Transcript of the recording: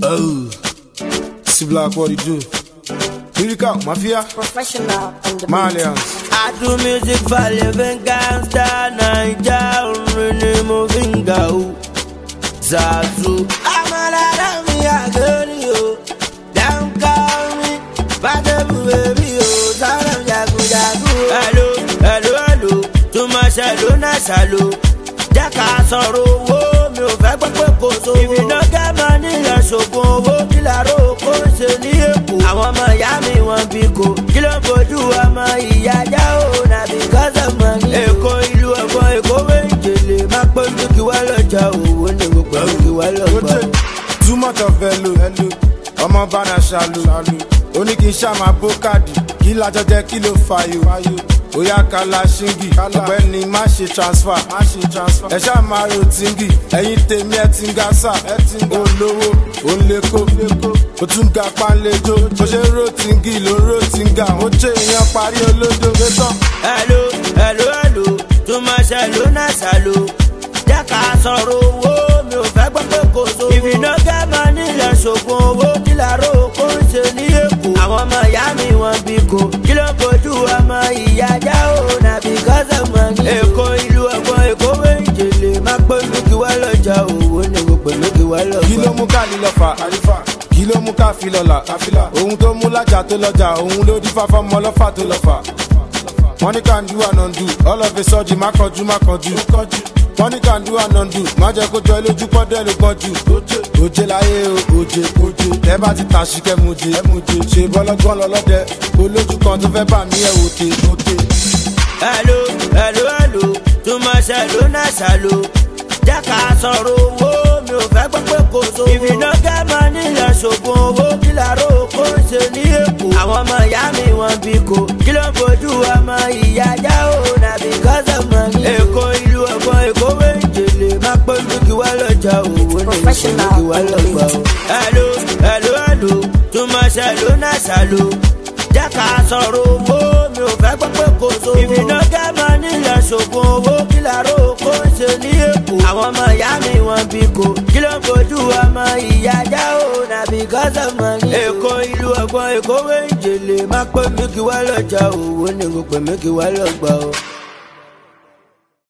Oh, see Black, what you do? Lyrical, Mafia, Professional on the Malians. I do music for living gangsta, Naija, only moving go. Zazu, I'm a lot of me, I got you. Don't call me, but the baby, oh, Zalam Jagu Jagu. Hello, hello, hello, too much hello, nice hello. Jaka sọ̀rọ̀ owó mi ò fẹ́ pẹ́pẹ́ kò sówó. If you no get money lọ ṣògùn owó kí làárọ̀ kó ń ṣe ní Èkó. Àwọn ọmọ ìyá mi wọ́n bí kò. Kí ló fojú ọmọ ìyá já o na because of money. Èkó ìlú ẹ̀gbọ́n Èkó méjèlè máa pé mi kí wá lọ́jà owó ní gbogbo mi kí wá lọ́gbà. Too much of hello, ọmọ bánà ṣàlù. Ó ní kí n ṣàmà bókàdì, kí lájọ jẹ́ kí ló fàyò. Oya kala ṣíngì, ọ̀gbẹ́ni má ṣe transfer. Ẹ ṣáà máa ro tíngì, ẹ̀yin tèmi ẹ ti ń ga sá. Olówó, olékó, o tún ga pánlẹ́jọ́. Bó ṣe ro tíngì ló ro tíngà, ó jẹ́ èèyàn parí olódò gbẹ́tàn. Hello, hello, hello, too much hello, nice hello. Jẹ́ ká sọ̀rọ̀ owó, mi ò fẹ́ gbọ́ pé kò so. If you no get money lọ ṣògùn owó, kí làárọ̀ kó ń ṣe ní Èkó. Àwọn ọmọ ìyá mi wọ́n bí kò, kí ló fojú ọmọ ìyá já o na because of money. Èkó ìlú ẹ̀gbọ́n Èkó méjèlè máa pé mi kí wá lọ́jà owó ní gbogbo mi kí wá lọ́gbà. Kí ló mú káàlì lọ́fà? Kí ló mú káàfin lọ́la? Ohun tó mú lájà tó lọ́jà, òun ló dífá fọ́mọ lọ́fà tó lọ́fà. Money can do and undo, all of a sudden má kọjú. Money can do and undo, má jẹ́ kó jọ lójú pọ́dẹ́ ló pọ́jù. Oje láyé o, oje. Ẹ bá ti tàn síkẹ́ moje. Ṣé bọ́lọ́gbọ́n lọ́lọ́dẹ, olójú kan tó fẹ́ bà mí ẹ̀ wòte. Hello, hello, hello, too much hello, nice hello. Jẹ́ ká sọ̀rọ̀ owó, mi ò fẹ́ gbọ́ pé kò so. If you no get money lọ ṣògùn owó, kí làárọ̀ kó ń ṣe ní Èkó. Àwọn ọmọ ìyá mi wọ́n bí kò, kí ló fojú ọmọ ìyá já o na because of money. Èkó ìlú ẹ̀gbọ́n Èkó méjèlè máa pé mi kí wá lọ́jà owó ní gbogbo mi kí wá lọ́gbà o. Hello, hello, hello, too much hello, nice hello. Jẹ́ ká sọ̀rọ̀ owó, mi ò fẹ́ gbọ́ pé kò so. If you no get money lọ ṣògùn owó, kí làárọ̀ kó ń ṣe ní Èkó. Àwọn ọmọ ìyá mi wọ́n bí kò, kí ló fojú ọmọ ìyá já o na because of money. Èkó ìlú ẹ̀gbọ́n Èkó méjèlè máa pé mi kí wá lọ́jà owó ní gbogbo mi kí wá lọ́gbà o.